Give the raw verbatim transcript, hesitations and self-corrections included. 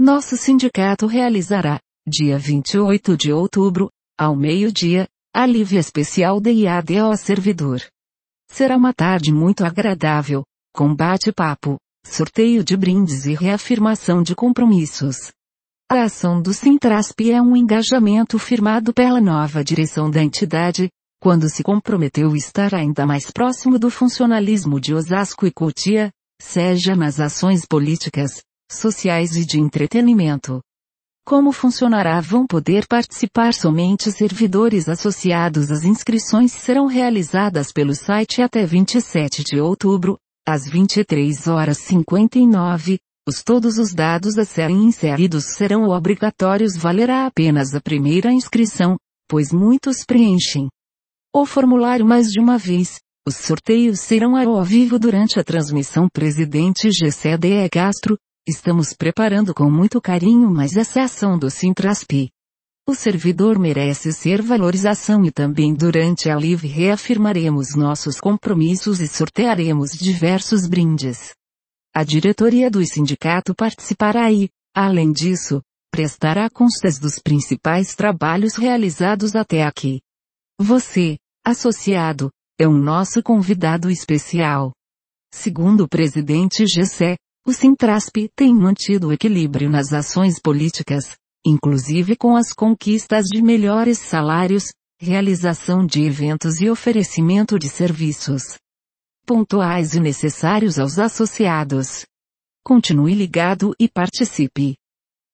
Nosso sindicato realizará, dia vinte e oito de outubro, ao meio-dia, alívio especial de I A D ao servidor. Será uma tarde muito agradável, com bate-papo, sorteio de brindes e reafirmação de compromissos. A ação do Sintrasp é um engajamento firmado pela nova direção da entidade, quando se comprometeu estar ainda mais próximo do funcionalismo de Osasco e Cotia, seja nas ações políticas, sociais e de entretenimento. Como funcionará? Vão poder participar somente servidores associados. As inscrições serão realizadas pelo site até vinte e sete de outubro, às vinte e três horas e cinquenta e nove, os todos os dados a serem inseridos serão obrigatórios. Valerá apenas a primeira inscrição, pois muitos preenchem o formulário mais de uma vez. Os sorteios serão ao vivo durante a transmissão. Presidente G C D E Castro, estamos preparando com muito carinho, mas essa ação do Sintrasp. O servidor merece ser valorização e também durante a live reafirmaremos nossos compromissos e sortearemos diversos brindes. A diretoria do sindicato participará e, além disso, prestará constas dos principais trabalhos realizados até aqui. Você, associado, é um nosso convidado especial. Segundo o presidente G C, o Sintrasp tem mantido o equilíbrio nas ações políticas, inclusive com as conquistas de melhores salários, realização de eventos e oferecimento de serviços pontuais e necessários aos associados. Continue ligado e participe.